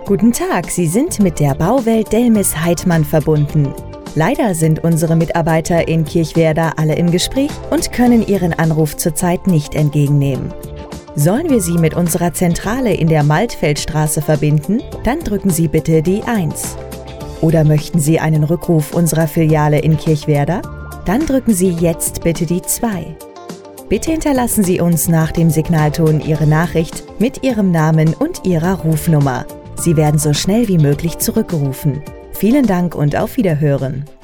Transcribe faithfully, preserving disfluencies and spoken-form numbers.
Guten Tag, Sie sind mit der Bauwelt Delmis-Heidmann verbunden. Leider sind unsere Mitarbeiter in Kirchwerder alle im Gespräch und können Ihren Anruf zurzeit nicht entgegennehmen. Sollen wir Sie mit unserer Zentrale in der Maltfeldstraße verbinden? Dann drücken Sie bitte die eins. Oder möchten Sie einen Rückruf unserer Filiale in Kirchwerder? Dann drücken Sie jetzt bitte die zwei. Bitte hinterlassen Sie uns nach dem Signalton Ihre Nachricht mit Ihrem Namen und Ihrer Rufnummer. Sie werden so schnell wie möglich zurückgerufen. Vielen Dank und auf Wiederhören.